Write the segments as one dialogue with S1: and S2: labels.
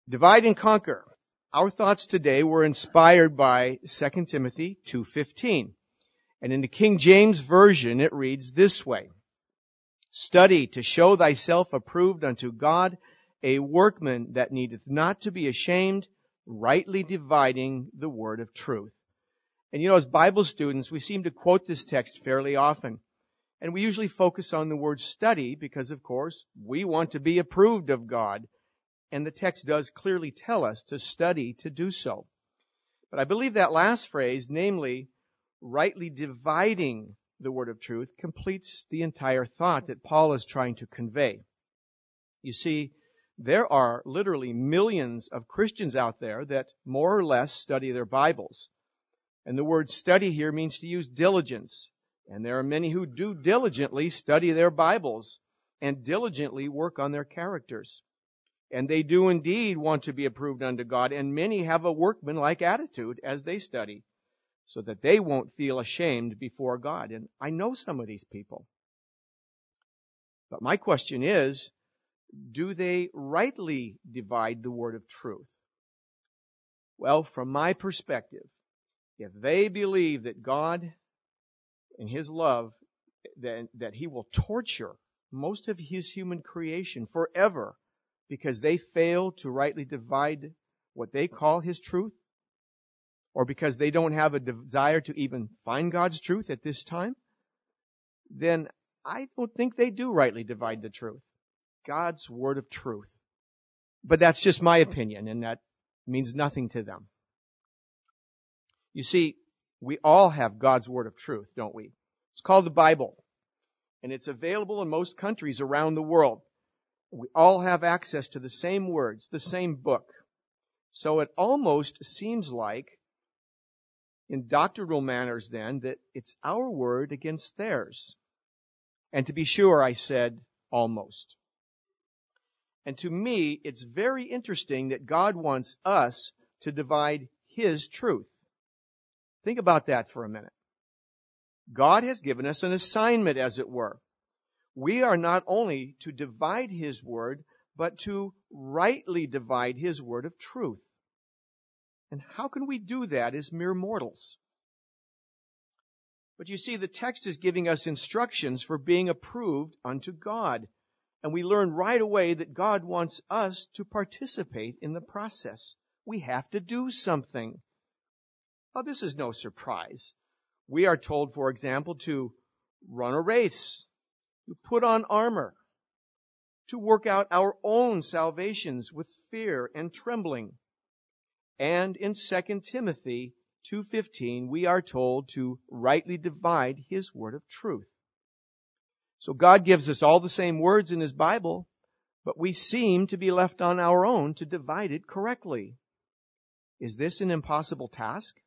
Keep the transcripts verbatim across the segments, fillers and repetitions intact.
S1: Divide and conquer. Our thoughts today were inspired by Second Timothy two fifteen. And in the King James Version, it reads this way. Study to show thyself approved unto God, a workman that needeth not to be ashamed, rightly dividing the word of truth. And you know, as Bible students, we seem to quote this text fairly often. And we usually focus on the word study because, of course, we want to be approved of God. And the text does clearly tell us to study to do so. But I believe that last phrase, namely, rightly dividing the word of truth, completes the entire thought that Paul is trying to convey. You see, there are literally millions of Christians out there that more or less study their Bibles. And the word study here means to use diligence. And there are many who do diligently study their Bibles and diligently work on their characters. And they do indeed want to be approved unto God, and many have a workmanlike attitude as they study, so that they won't feel ashamed before God. And I know some of these people. But my question is, do they rightly divide the word of truth? Well, from my perspective, if they believe that God, in His love, that, that He will torture most of His human creation forever because they fail to rightly divide what they call His truth, or because they don't have a desire to even find God's truth at this time, then I don't think they do rightly divide the truth, God's word of truth. But that's just my opinion, and that means nothing to them. You see, we all have God's word of truth, don't we? It's called the Bible, and it's available in most countries around the world. We all have access to the same words, the same book. So it almost seems like, in doctrinal manners then, that it's our word against theirs. And to be sure, I said almost. And to me, it's very interesting that God wants us to divide His truth. Think about that for a minute. God has given us an assignment, as it were. We are not only to divide His word, but to rightly divide His word of truth. And how can we do that as mere mortals? But you see, the text is giving us instructions for being approved unto God. And we learn right away that God wants us to participate in the process. We have to do something. Well, this is no surprise. We are told, for example, to run a race, to put on armor, to work out our own salvations with fear and trembling. And in Second Timothy two fifteen, we are told to rightly divide His word of truth. So God gives us all the same words in His Bible, but we seem to be left on our own to divide it correctly. Is this an impossible task?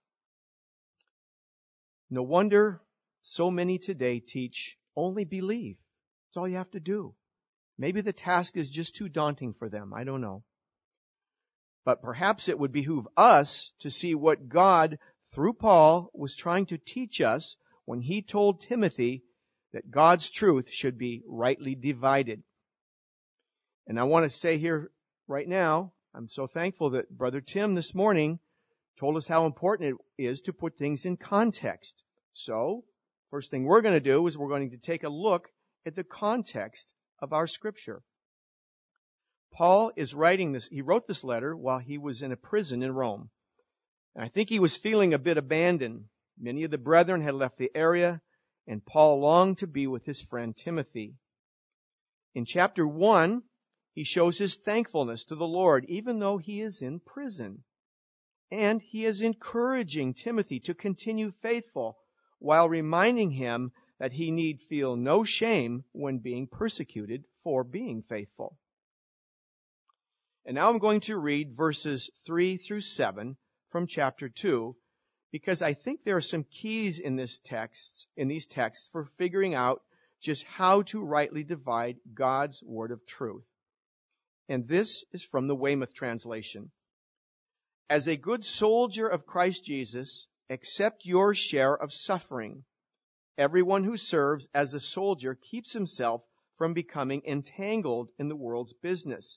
S1: No wonder so many today teach only believe. That's all you have to do. Maybe the task is just too daunting for them. I don't know. But perhaps it would behoove us to see what God, through Paul, was trying to teach us when he told Timothy that God's truth should be rightly divided. And I want to say here right now, I'm so thankful that Brother Tim this morning told us how important it is to put things in context. So, first thing we're going to do is we're going to take a look at the context of our scripture. Paul is writing this, he wrote this letter while he was in a prison in Rome. And I think he was feeling a bit abandoned. Many of the brethren had left the area, and Paul longed to be with his friend Timothy. In chapter one, he shows his thankfulness to the Lord, even though he is in prison. And he is encouraging Timothy to continue faithful, while reminding him that he need feel no shame when being persecuted for being faithful. And now I'm going to read verses three through seven from chapter two, because I think there are some keys in this text, in these texts for figuring out just how to rightly divide God's word of truth. And this is from the Weymouth translation. As a good soldier of Christ Jesus, accept your share of suffering. Everyone who serves as a soldier keeps himself from becoming entangled in the world's business,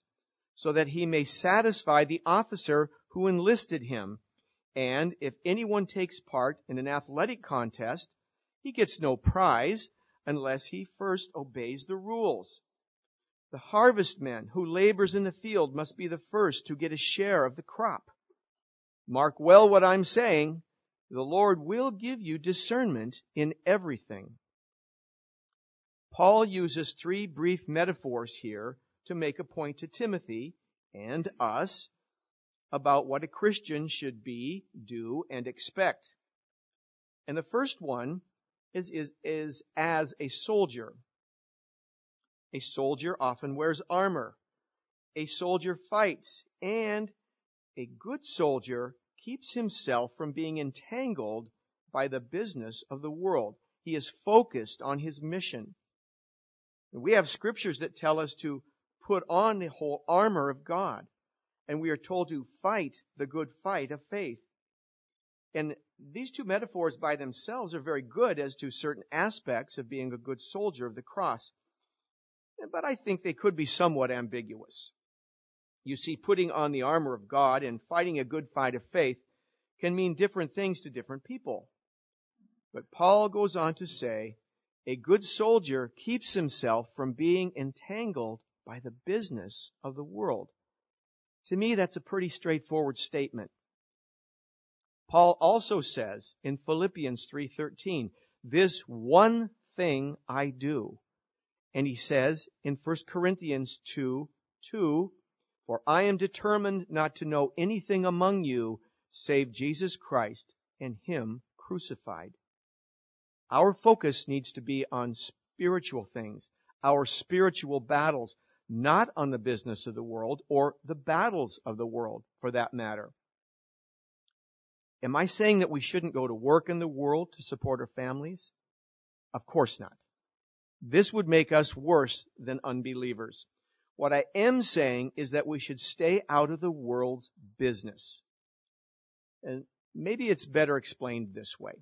S1: so that he may satisfy the officer who enlisted him. And if anyone takes part in an athletic contest, he gets no prize unless he first obeys the rules. The harvestman who labors in the field must be the first to get a share of the crop. Mark well what I'm saying. The Lord will give you discernment in everything. Paul uses three brief metaphors here to make a point to Timothy and us about what a Christian should be, do, and expect. And the first one is, is, is as a soldier. A soldier often wears armor. A soldier fights, and a good soldier keeps himself from being entangled by the business of the world. He is focused on his mission. And we have scriptures that tell us to put on the whole armor of God. And we are told to fight the good fight of faith. And these two metaphors by themselves are very good as to certain aspects of being a good soldier of the cross. But I think they could be somewhat ambiguous. You see, putting on the armor of God and fighting a good fight of faith can mean different things to different people. But Paul goes on to say, a good soldier keeps himself from being entangled by the business of the world. To me, that's a pretty straightforward statement. Paul also says in Philippians three thirteen, this one thing I do. And he says in First Corinthians two two, for I am determined not to know anything among you save Jesus Christ and Him crucified. Our focus needs to be on spiritual things, our spiritual battles, not on the business of the world or the battles of the world, for that matter. Am I saying that we shouldn't go to work in the world to support our families? Of course not. This would make us worse than unbelievers. What I am saying is that we should stay out of the world's business. And maybe it's better explained this way.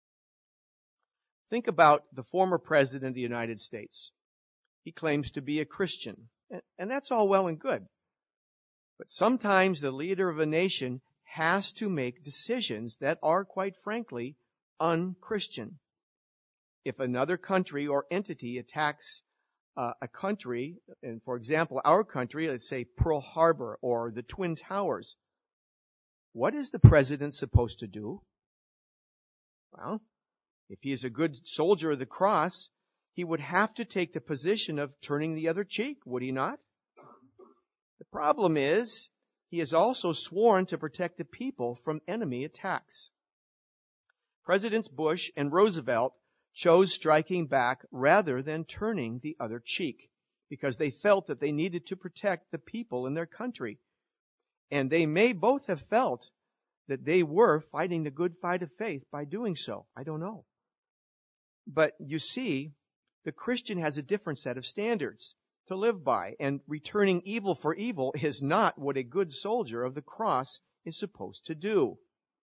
S1: Think about the former president of the United States. He claims to be a Christian, and that's all well and good. But sometimes the leader of a nation has to make decisions that are, quite frankly, un-Christian. If another country or entity attacks uh, a country, and for example, our country, let's say Pearl Harbor or the Twin Towers, what is the president supposed to do? Well, if he is a good soldier of the cross, he would have to take the position of turning the other cheek, would he not? The problem is, he has also sworn to protect the people from enemy attacks. Presidents Bush and Roosevelt chose striking back rather than turning the other cheek because they felt that they needed to protect the people in their country. And they may both have felt that they were fighting the good fight of faith by doing so. I don't know. But you see, the Christian has a different set of standards to live by, and returning evil for evil is not what a good soldier of the cross is supposed to do.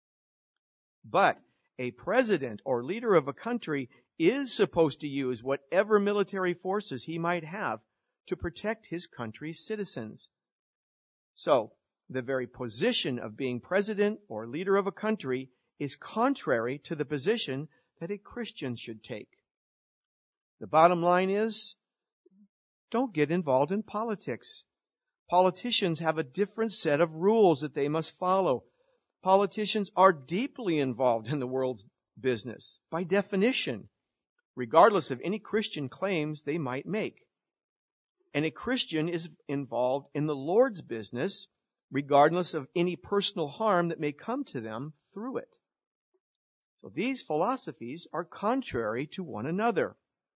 S1: But a president or leader of a country is supposed to use whatever military forces he might have to protect his country's citizens. So, the very position of being president or leader of a country is contrary to the position that a Christian should take. The bottom line is, don't get involved in politics. Politicians have a different set of rules that they must follow. Politicians are deeply involved in the world's business, by definition, regardless of any Christian claims they might make. And a Christian is involved in the Lord's business, regardless of any personal harm that may come to them through it. So these philosophies are contrary to one another.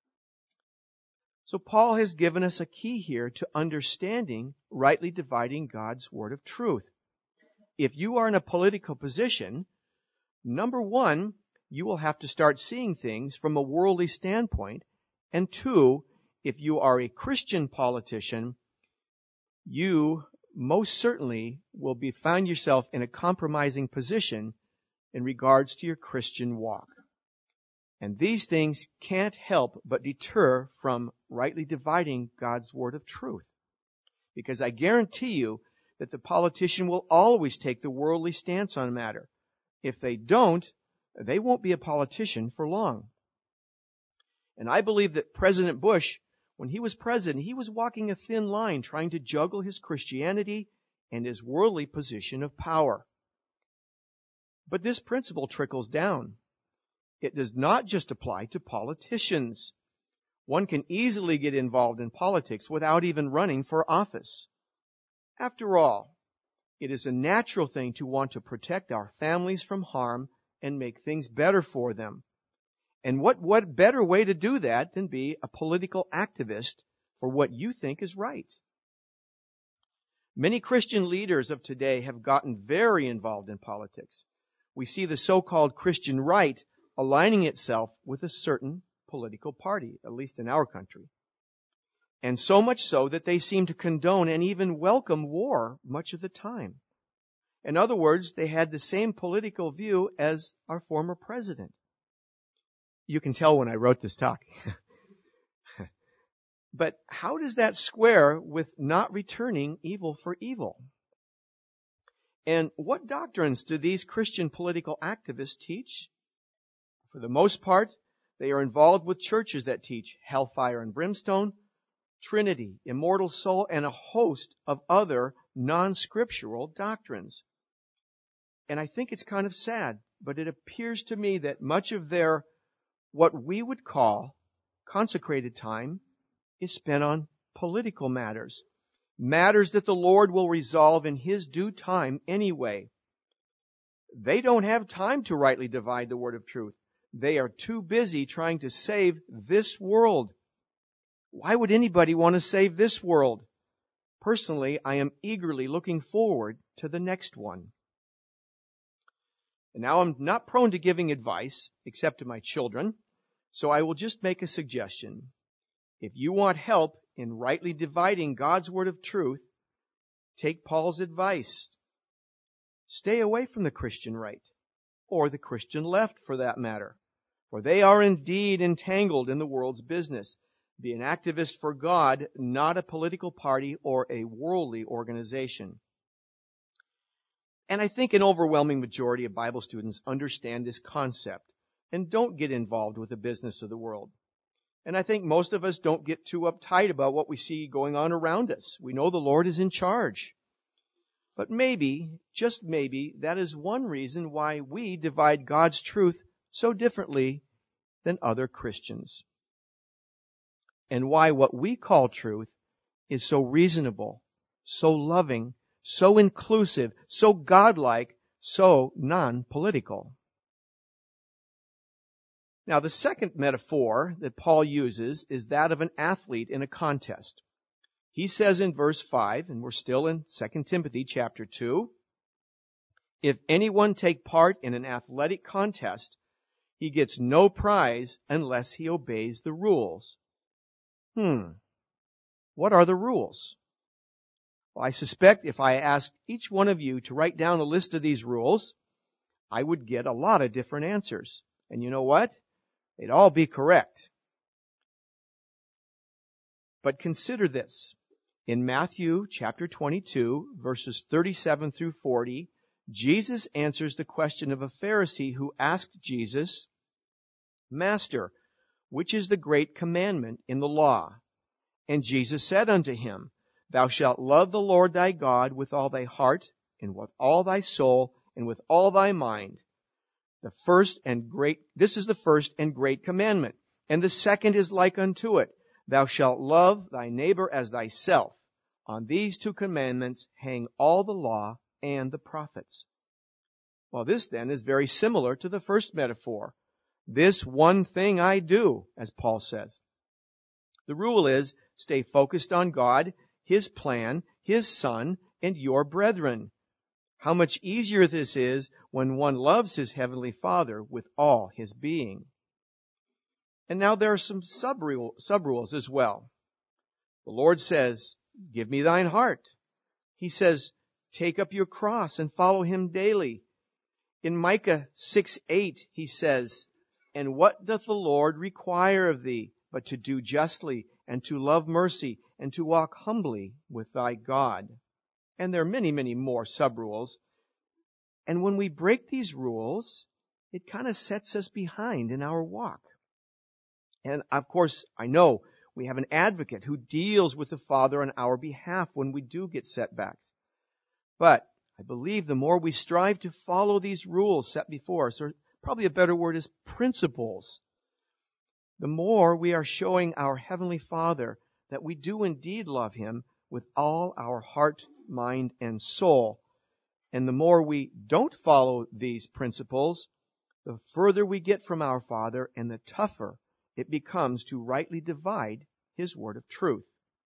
S1: So Paul has given us a key here to understanding, rightly dividing God's word of truth. If you are in a political position, number one, you will have to start seeing things from a worldly standpoint. And two, if you are a Christian politician, you most certainly will be find yourself in a compromising position in regards to your Christian walk. And these things can't help but deter from rightly dividing God's word of truth. Because I guarantee you that the politician will always take the worldly stance on a matter. If they don't, they won't be a politician for long. And I believe that President Bush, when he was president, he was walking a thin line trying to juggle his Christianity and his worldly position of power. But this principle trickles down. It does not just apply to politicians. One can easily get involved in politics without even running for office. After all, it is a natural thing to want to protect our families from harm and make things better for them. And what, what better way to do that than be a political activist for what you think is right? Many Christian leaders of today have gotten very involved in politics. We see the so-called Christian right aligning itself with a certain political party, at least in our country. And so much so that they seem to condone and even welcome war much of the time. In other words, they had the same political view as our former president. You can tell when I wrote this talk. But how does that square with not returning evil for evil? And what doctrines do these Christian political activists teach? For the most part, they are involved with churches that teach hellfire and brimstone, Trinity, immortal soul, and a host of other non-scriptural doctrines. And I think it's kind of sad, but it appears to me that much of their, what we would call consecrated time, is spent on political matters. Matters that the Lord will resolve in His due time anyway. They don't have time to rightly divide the word of truth. They are too busy trying to save this world. Why would anybody want to save this world? Personally, I am eagerly looking forward to the next one. And now I'm not prone to giving advice, except to my children, so I will just make a suggestion. If you want help in rightly dividing God's word of truth, take Paul's advice. Stay away from the Christian right, or the Christian left for that matter, for they are indeed entangled in the world's business. Be an activist for God, not a political party or a worldly organization. And I think an overwhelming majority of Bible students understand this concept and don't get involved with the business of the world. And I think most of us don't get too uptight about what we see going on around us. We know the Lord is in charge. But maybe, just maybe, that is one reason why we divide God's truth so differently than other Christians. And why what we call truth is so reasonable, so loving, so inclusive, so godlike, so non-political. Now, the second metaphor that Paul uses is that of an athlete in a contest. He says in verse five, and we're still in Second Timothy chapter two, if anyone take part in an athletic contest, he gets no prize unless he obeys the rules. Hmm. What are the rules? Well, I suspect if I asked each one of you to write down a list of these rules, I would get a lot of different answers. And you know what? They'd all be correct. But consider this. In Matthew chapter twenty-two, verses thirty-seven through forty, Jesus answers the question of a Pharisee who asked Jesus, Master, which is the great commandment in the law? And Jesus said unto him, Thou shalt love the Lord thy God with all thy heart, and with all thy soul, and with all thy mind. The first and great, this is the first and great commandment. And the second is like unto it. Thou shalt love thy neighbor as thyself. On these two commandments hang all the law and the prophets. Well, this then is very similar to the first metaphor. This one thing I do, as Paul says. The rule is, stay focused on God, His plan, His Son, and your brethren. How much easier this is when one loves his Heavenly Father with all his being. And now there are some sub-rule, sub-rules as well. The Lord says, give me thine heart. He says, take up your cross and follow Him daily. In Micah six eight, He says, and what doth the Lord require of thee, but to do justly, and to love mercy, and to walk humbly with thy God. And there are many, many more sub-rules. And when we break these rules, it kind of sets us behind in our walk. And of course, I know we have an advocate who deals with the Father on our behalf when we do get setbacks. But I believe the more we strive to follow these rules set before us, or probably a better word is principles, the more we are showing our Heavenly Father that we do indeed love Him with all our heart, mind, and soul. And the more we don't follow these principles, the further we get from our Father and the tougher it becomes to rightly divide His word of truth.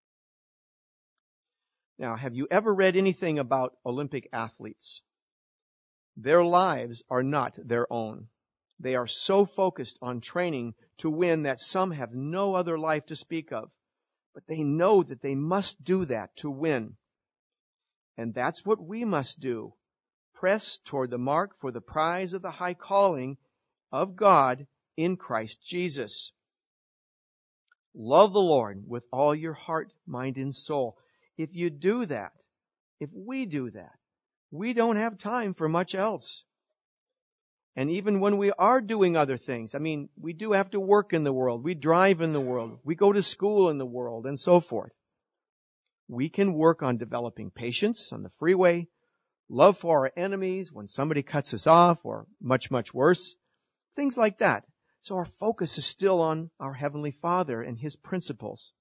S1: Now, have you ever read anything about Olympic athletes? Their lives are not their own. They are so focused on training to win that some have no other life to speak of. But they know that they must do that to win. And that's what we must do. Press toward the mark for the prize of the high calling of God in Christ Jesus. Love the Lord with all your heart, mind, and soul. If you do that, if we do that, we don't have time for much else. And even when we are doing other things, I mean, we do have to work in the world, we drive in the world, we go to school in the world, and so forth. We can work on developing patience on the freeway, love for our enemies when somebody cuts us off, or much, much worse, things like that. So our focus is still on our Heavenly Father and His principles.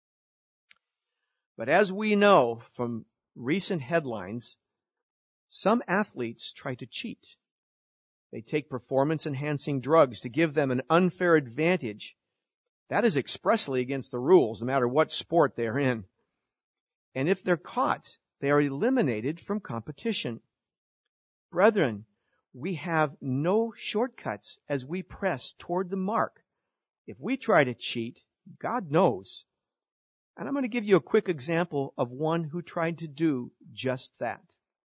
S1: But as we know from recent headlines, some athletes try to cheat. They take performance-enhancing drugs to give them an unfair advantage. That is expressly against the rules, no matter what sport they're in. And if they're caught, they are eliminated from competition. Brethren, we have no shortcuts as we press toward the mark. If we try to cheat, God knows. And I'm going to give you a quick example of one who tried to do just that.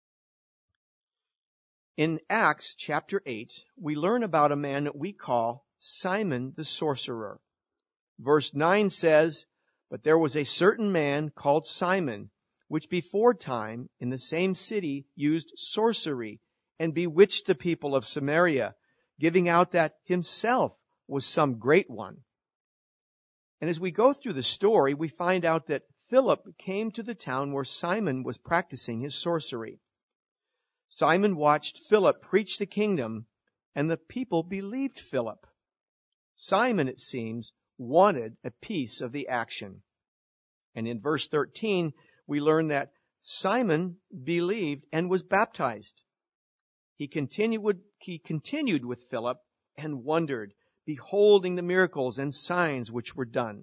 S1: In Acts chapter eight, we learn about a man that we call Simon the sorcerer. Verse nine says, "But there was a certain man called Simon, which before time in the same city used sorcery, and bewitched the people of Samaria, giving out that himself was some great one." And as we go through the story, we find out that Philip came to the town where Simon was practicing his sorcery. Simon watched Philip preach the kingdom, and the people believed Philip. Simon, it seems, wanted a piece of the action. And in verse thirteen, we learn that Simon believed and was baptized. He continued, he continued with Philip and wondered, beholding the miracles and signs which were done.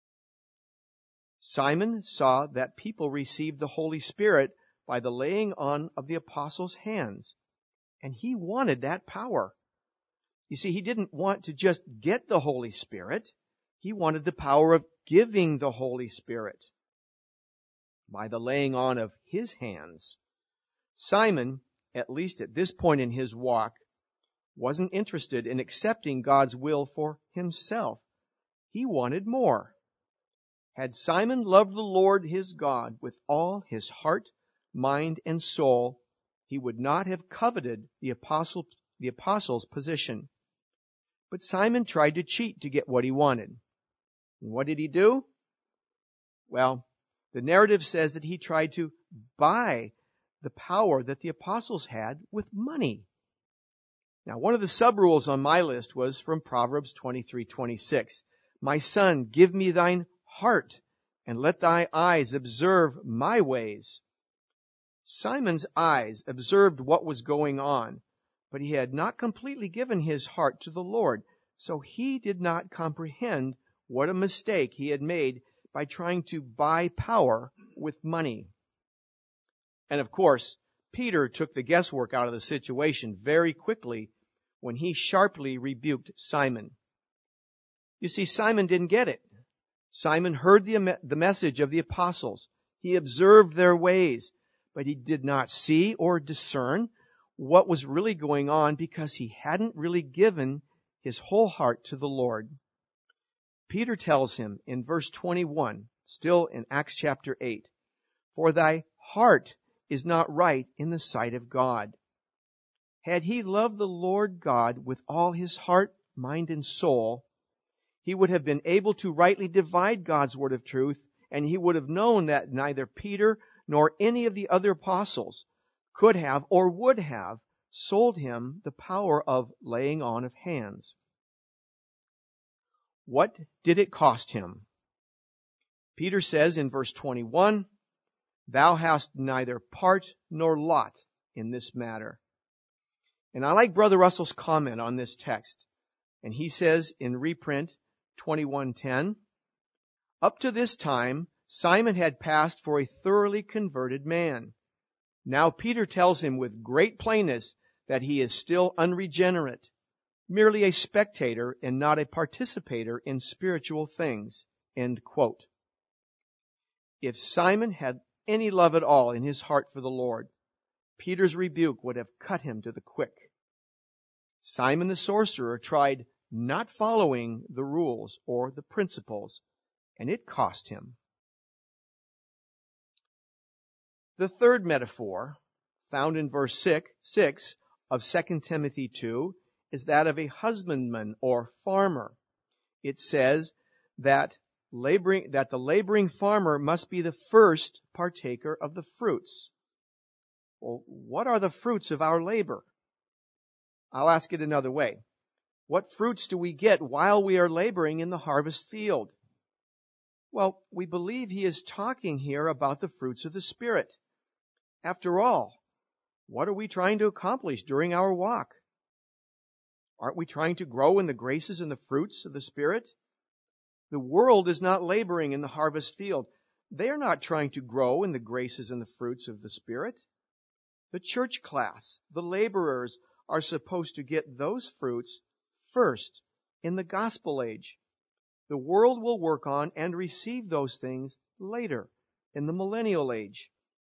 S1: Simon saw that people received the Holy Spirit by the laying on of the apostles' hands, and he wanted that power. You see, he didn't want to just get the Holy Spirit. He wanted the power of giving the Holy Spirit by the laying on of his hands. Simon, at least at this point in his walk, wasn't interested in accepting God's will for himself. He wanted more. Had Simon loved the Lord his God with all his heart, mind, and soul, he would not have coveted the apostle, the apostle's position. But Simon tried to cheat to get what he wanted. And what did he do? Well, the narrative says that he tried to buy the power that the apostles had with money. Now, one of the sub-rules on my list was from Proverbs twenty-three twenty-six. "My son, give me thine heart, and let thy eyes observe my ways." Simon's eyes observed what was going on, but he had not completely given his heart to the Lord, so he did not comprehend what a mistake he had made by trying to buy power with money. And of course, Peter took the guesswork out of the situation very quickly when he sharply rebuked Simon. You see, Simon didn't get it. Simon heard the, the message of the apostles. He observed their ways, but he did not see or discern what was really going on because he hadn't really given his whole heart to the Lord. Peter tells him in verse twenty-one, Still in Acts chapter eight. For thy heart is not right in the sight of God. Had he loved the Lord God with all his heart, mind, and soul, he would have been able to rightly divide God's word of truth, and he would have known that neither Peter nor any of the other apostles could have or would have sold him the power of laying on of hands. What did it cost him? Peter says in verse twenty-one, thou hast neither part nor lot in this matter. And I like Brother Russell's comment on this text. And he says in reprint twenty-one ten, up to this time, Simon had passed for a thoroughly converted man. Now Peter tells him with great plainness that he is still unregenerate, merely a spectator and not a participator in spiritual things. End quote. If Simon had any love at all in his heart for the Lord, Peter's rebuke would have cut him to the quick. Simon the sorcerer tried not following the rules or the principles, and it cost him. The third metaphor, found in verse six of Second Timothy two, is that of a husbandman or farmer. It says that laboring, that the laboring farmer must be the first partaker of the fruits. Well, what are the fruits of our labor? I'll ask it another way. What fruits do we get while we are laboring in the harvest field? Well, we believe he is talking here about the fruits of the Spirit. After all, what are we trying to accomplish during our walk? Aren't we trying to grow in the graces and the fruits of the Spirit? The world is not laboring in the harvest field. They are not trying to grow in the graces and the fruits of the Spirit. The church class, the laborers, are supposed to get those fruits first in the gospel age. The world will work on and receive those things later in the millennial age.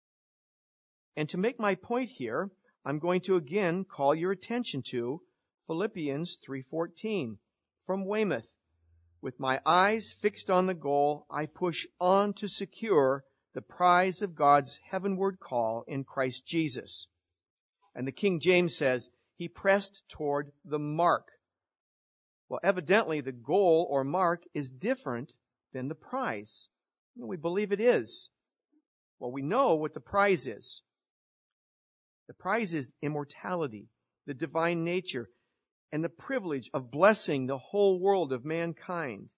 S1: And to make my point here, I'm going to again call your attention to Philippians three fourteen from Weymouth. With my eyes fixed on the goal, I push on to secure the prize of God's heavenward call in Christ Jesus. And the King James says, he pressed toward the mark. Well, evidently the goal or mark is different than the prize. We believe it is. Well, we know what the prize is. The prize is immortality, the divine nature, and the privilege of blessing the whole world of mankind.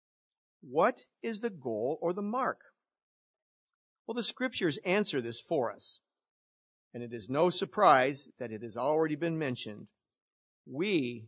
S1: What is the goal or the mark? Well, the Scriptures answer this for us. And it is no surprise that it has already been mentioned. We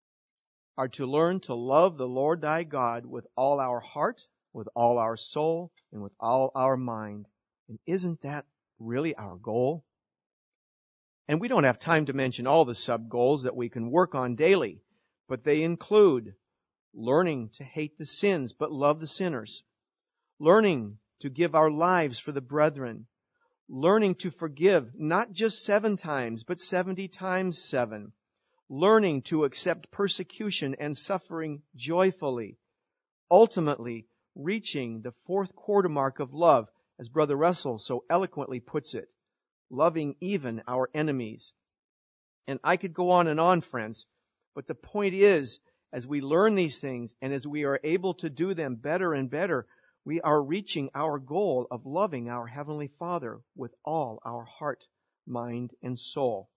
S1: are to learn to love the Lord thy God with all our heart, with all our soul, and with all our mind. And isn't that really our goal? And we don't have time to mention all the sub-goals that we can work on daily, but they include learning to hate the sins but love the sinners, learning to give our lives for the brethren, learning to forgive not just seven times but seventy times seven, learning to accept persecution and suffering joyfully, ultimately reaching the fourth quarter mark of love, as Brother Russell so eloquently puts it, loving even our enemies. And I could go on and on, friends, but the point is, as we learn these things and as we are able to do them better and better, we are reaching our goal of loving our Heavenly Father with all our heart, mind, and soul.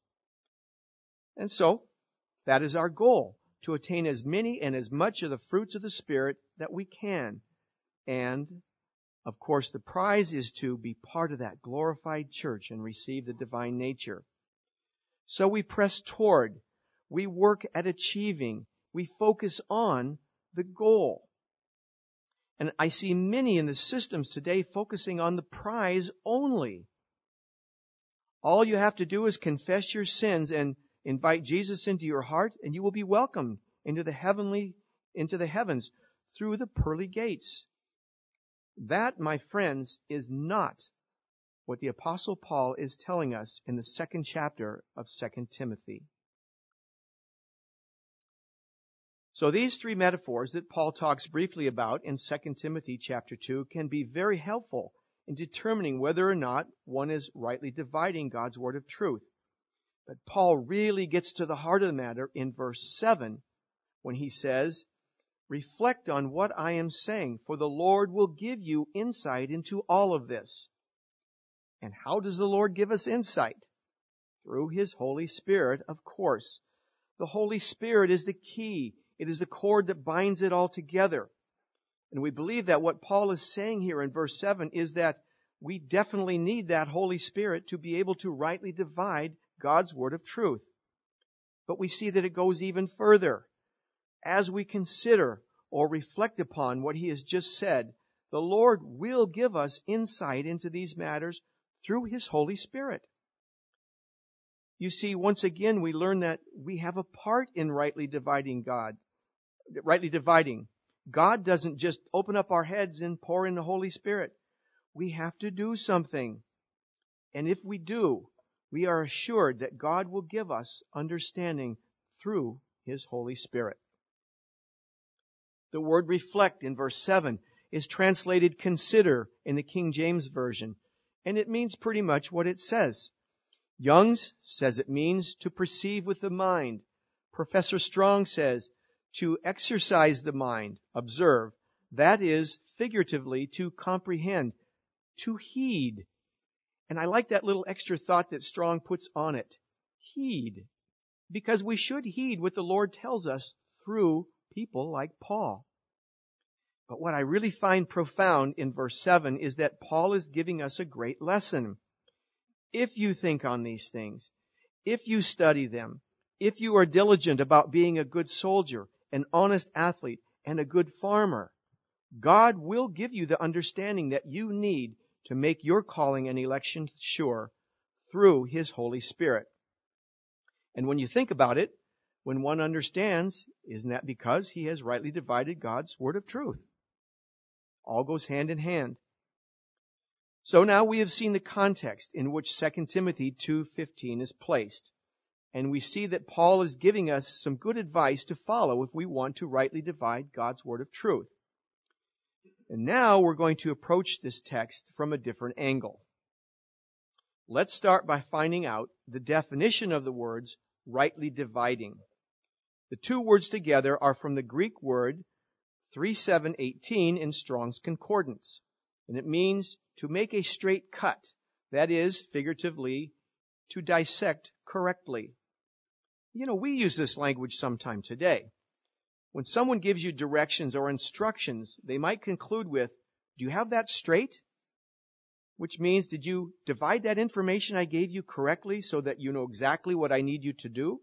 S1: And so, that is our goal, to attain as many and as much of the fruits of the Spirit that we can. And, of course, the prize is to be part of that glorified church and receive the divine nature. So we press toward, we work at achieving, we focus on the goal. And I see many in the systems today focusing on the prize only. All you have to do is confess your sins and invite Jesus into your heart, and you will be welcomed into the heavenly, into the heavens through the pearly gates. That, my friends, is not what the Apostle Paul is telling us in the second chapter of Second Timothy. So these three metaphors that Paul talks briefly about in Second Timothy chapter two can be very helpful in determining whether or not one is rightly dividing God's word of truth. But Paul really gets to the heart of the matter in verse seven when he says, reflect on what I am saying, for the Lord will give you insight into all of this. And how does the Lord give us insight? Through His Holy Spirit, of course. The Holy Spirit is the key. It is the cord that binds it all together. And we believe that what Paul is saying here in verse seven is that we definitely need that Holy Spirit to be able to rightly divide God's word of truth. But we see that it goes even further. As we consider or reflect upon what he has just said, the Lord will give us insight into these matters through His Holy Spirit. You see, once again, we learn that we have a part in rightly dividing God. Rightly dividing. God doesn't just open up our heads and pour in the Holy Spirit. We have to do something. And if we do, we are assured that God will give us understanding through His Holy Spirit. The word reflect in verse seven is translated consider in the King James Version, and it means pretty much what it says. Young's says it means to perceive with the mind. Professor Strong says to exercise the mind, observe. That is, figuratively, to comprehend, to heed. And I like that little extra thought that Strong puts on it. Heed. Because we should heed what the Lord tells us through people like Paul. But what I really find profound in verse seven is that Paul is giving us a great lesson. If you think on these things, if you study them, if you are diligent about being a good soldier, an honest athlete, and a good farmer, God will give you the understanding that you need to make your calling and election sure through His Holy Spirit. And when you think about it, when one understands, isn't that because he has rightly divided God's word of truth? All goes hand in hand. So now we have seen the context in which Second Timothy two fifteen is placed. And we see that Paul is giving us some good advice to follow if we want to rightly divide God's word of truth. And now we're going to approach this text from a different angle. Let's start by finding out the definition of the words rightly dividing. The two words together are from the Greek word thirty-seven eighteen in Strong's Concordance. And it means to make a straight cut. That is, figuratively, to dissect correctly. You know, we use this language sometime today. When someone gives you directions or instructions, they might conclude with, do you have that straight? Which means, did you divide that information I gave you correctly so that you know exactly what I need you to do?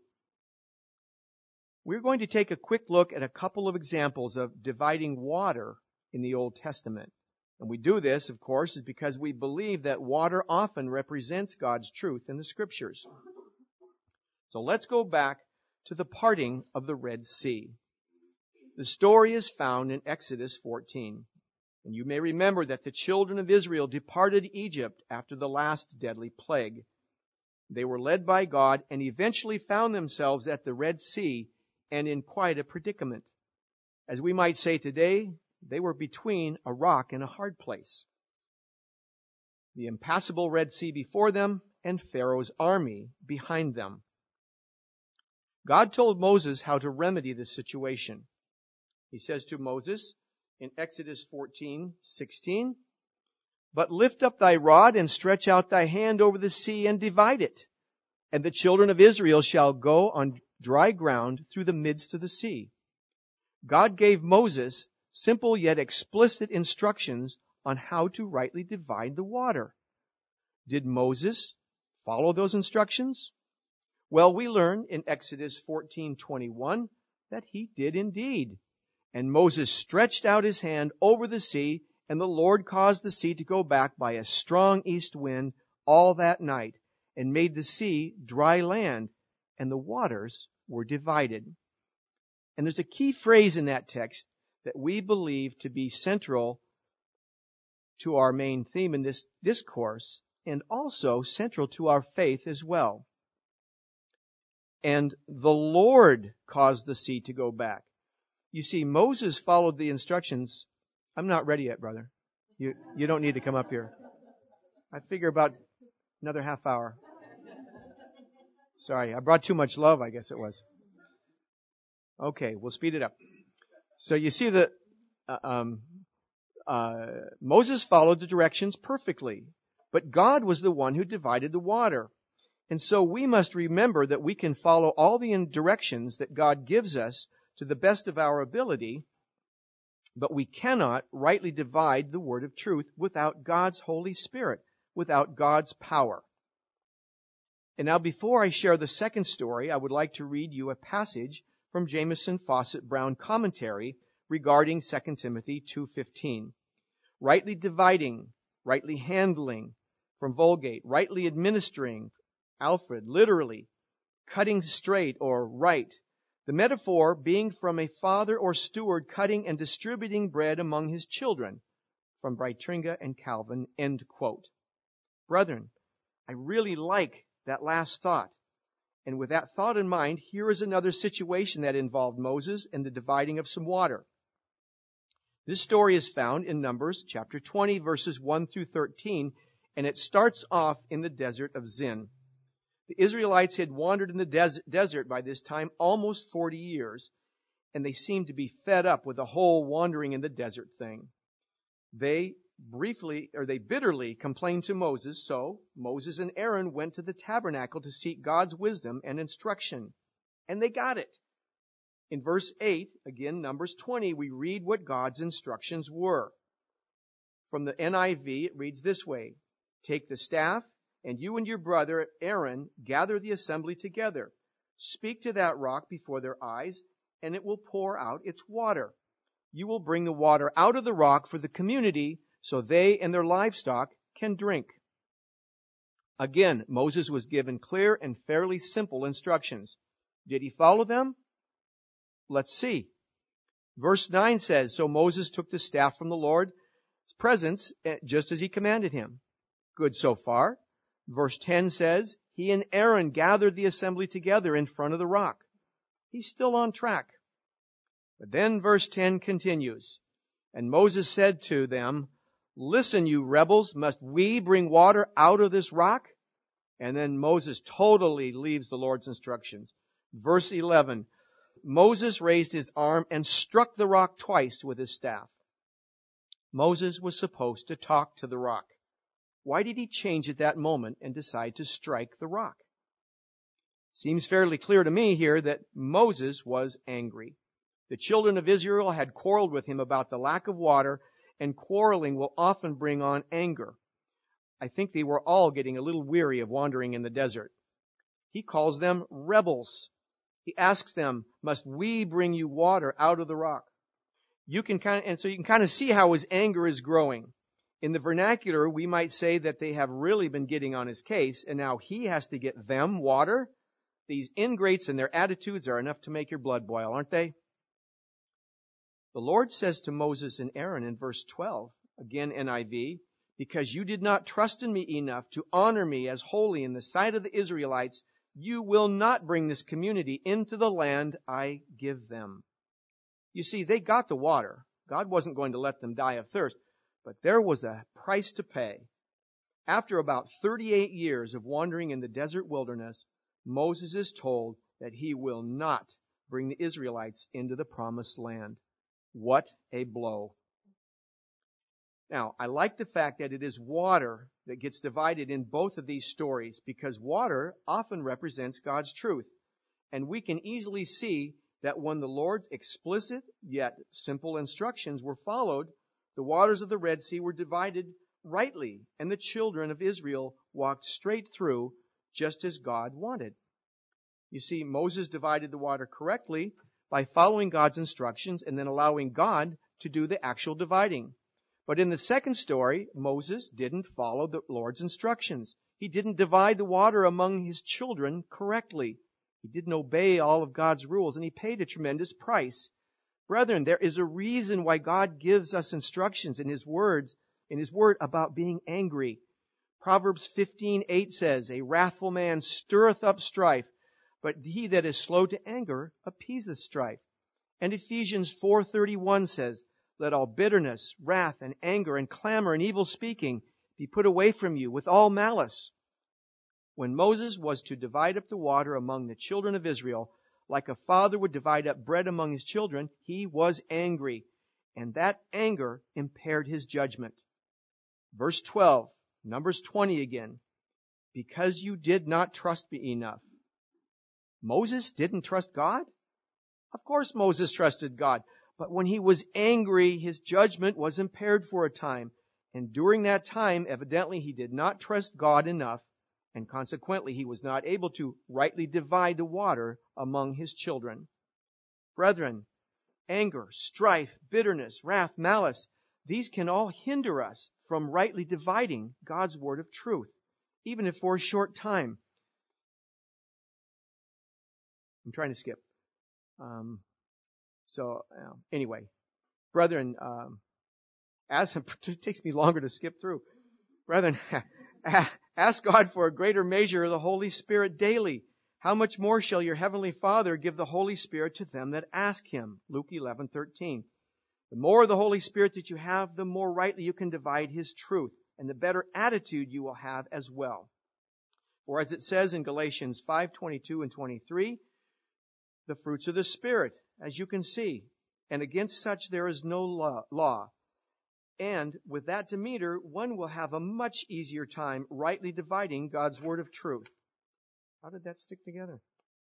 S1: We're going to take a quick look at a couple of examples of dividing water in the Old Testament. And we do this, of course, is because we believe that water often represents God's truth in the Scriptures. So let's go back to the parting of the Red Sea. The story is found in Exodus fourteen. And you may remember that the children of Israel departed Egypt after the last deadly plague. They were led by God and eventually found themselves at the Red Sea and in quite a predicament. As we might say today, they were between a rock and a hard place. The impassable Red Sea before them and Pharaoh's army behind them. God told Moses how to remedy this situation. He says to Moses in Exodus fourteen sixteen, "But lift up thy rod and stretch out thy hand over the sea and divide it, and the children of Israel shall go on dry ground through the midst of the sea." God gave Moses simple yet explicit instructions on how to rightly divide the water. Did Moses follow those instructions? Well, we learn in Exodus fourteen twenty-one that he did indeed. And Moses stretched out his hand over the sea, and the Lord caused the sea to go back by a strong east wind all that night, and made the sea dry land, and the waters were divided. And there's a key phrase in that text that we believe to be central to our main theme in this discourse, and also central to our faith as well. And the Lord caused the sea to go back. You see, Moses followed the instructions. I'm not ready yet, brother. You, you don't need to come up here. I figure about another half hour. Sorry, I brought too much love, I guess it was. Okay, we'll speed it up. So you see that uh, um, uh, Moses followed the directions perfectly, but God was the one who divided the water. And so we must remember that we can follow all the directions that God gives us to the best of our ability, but we cannot rightly divide the word of truth without God's Holy Spirit, without God's power. And now before I share the second story, I would like to read you a passage from Jamieson Fausset Brown commentary regarding Second Timothy two fifteen. Rightly dividing, rightly handling, from Vulgate, rightly administering, Alfred, literally, cutting straight or right. The metaphor being from a father or steward cutting and distributing bread among his children, from Breitringa and Calvin, end quote. Brethren, I really like that last thought. And with that thought in mind, here is another situation that involved Moses and the dividing of some water. This story is found in Numbers chapter twenty, verses one through thirteen, and it starts off in the desert of Zin. The Israelites had wandered in the des- desert by this time almost forty years, and they seemed to be fed up with the whole wandering in the desert thing. They briefly, or they bitterly complained to Moses, so Moses and Aaron went to the tabernacle to seek God's wisdom and instruction, and they got it. In verse eight, again, Numbers twenty, we read what God's instructions were. From the N I V, it reads this way: Take the staff, and you and your brother Aaron gather the assembly together. Speak to that rock before their eyes, and it will pour out its water. You will bring the water out of the rock for the community, so they and their livestock can drink. Again, Moses was given clear and fairly simple instructions. Did he follow them? Let's see. Verse nine says, So Moses took the staff from the Lord's presence, just as he commanded him. Good so far. Verse ten says, He and Aaron gathered the assembly together in front of the rock. He's still on track. But then verse ten continues, And Moses said to them, Listen, you rebels, must we bring water out of this rock? And then Moses totally leaves the Lord's instructions. Verse eleven, Moses raised his arm and struck the rock twice with his staff. Moses was supposed to talk to the rock. Why did he change at that moment and decide to strike the rock? Seems fairly clear to me here that Moses was angry. The children of Israel had quarreled with him about the lack of water, and quarreling will often bring on anger. I think they were all getting a little weary of wandering in the desert. He calls them rebels. He asks them, Must we bring you water out of the rock? You can kind of, and so you can kind of see how his anger is growing. In the vernacular, we might say that they have really been getting on his case, and now he has to get them water. These ingrates and their attitudes are enough to make your blood boil, aren't they? The Lord says to Moses and Aaron in verse twelve, again N I V, Because you did not trust in me enough to honor me as holy in the sight of the Israelites, you will not bring this community into the land I give them. You see, they got the water. God wasn't going to let them die of thirst, but there was a price to pay. After about thirty-eight years of wandering in the desert wilderness, Moses is told that he will not bring the Israelites into the promised land. What a blow. Now, I like the fact that it is water that gets divided in both of these stories, because water often represents God's truth. And we can easily see that when the Lord's explicit yet simple instructions were followed, the waters of the Red Sea were divided rightly, and the children of Israel walked straight through just as God wanted. You see, Moses divided the water correctly by following God's instructions and then allowing God to do the actual dividing. But in the second story, Moses didn't follow the Lord's instructions. He didn't divide the water among his children correctly. He didn't obey all of God's rules, and he paid a tremendous price. Brethren, there is a reason why God gives us instructions in His words, in His word about being angry. Proverbs fifteen eight says, A wrathful man stirreth up strife, but he that is slow to anger appeaseth strife. And Ephesians four thirty-one says, let all bitterness, wrath, and anger, and clamor, and evil speaking be put away from you with all malice. When Moses was to divide up the water among the children of Israel, like a father would divide up bread among his children, he was angry, and that anger impaired his judgment. Verse twelve, Numbers twenty again. Because you did not trust me enough. Moses didn't trust God? Of course Moses trusted God. But when he was angry, his judgment was impaired for a time. And during that time, evidently, he did not trust God enough, and consequently, he was not able to rightly divide the water among his children. Brethren, anger, strife, bitterness, wrath, malice, these can all hinder us from rightly dividing God's word of truth, even if for a short time. I'm trying to skip. Um, so, uh, anyway, brethren, um, as it takes me longer to skip through. Brethren, ask God for a greater measure of the Holy Spirit daily. How much more shall your heavenly Father give the Holy Spirit to them that ask Him? Luke eleven thirteen. The more of the Holy Spirit that you have, the more rightly you can divide His truth, and the better attitude you will have as well. For as it says in Galatians five twenty-two and twenty-three, the fruits of the Spirit, as you can see, and against such there is no law. And with that demeanor, one will have a much easier time rightly dividing God's word of truth. How did that stick together?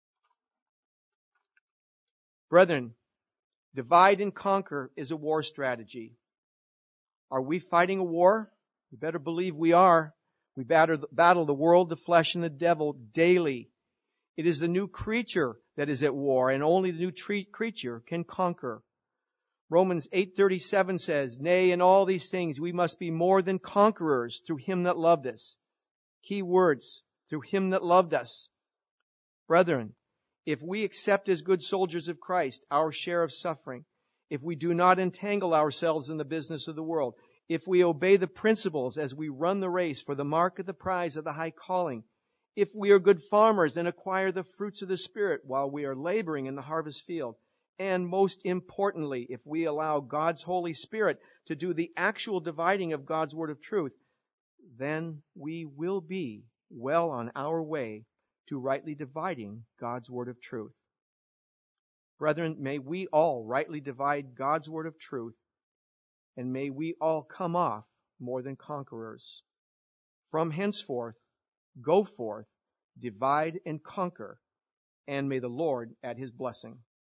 S1: Brethren, divide and conquer is a war strategy. Are we fighting a war? You better believe we are. We battle the world, the flesh, and the devil daily. It is the new creature that is at war, and only the new tre- creature can conquer. Romans eight thirty-seven says, nay, in all these things we must be more than conquerors through Him that loved us. Key words, through Him that loved us. Brethren, if we accept as good soldiers of Christ our share of suffering, if we do not entangle ourselves in the business of the world, if we obey the principles as we run the race for the mark of the prize of the high calling, if we are good farmers and acquire the fruits of the Spirit while we are laboring in the harvest field, and most importantly, if we allow God's Holy Spirit to do the actual dividing of God's word of truth, then we will be well on our way to rightly dividing God's word of truth. Brethren, may we all rightly divide God's word of truth, and may we all come off more than conquerors. From henceforth, go forth, divide and conquer, and may the Lord add His blessing.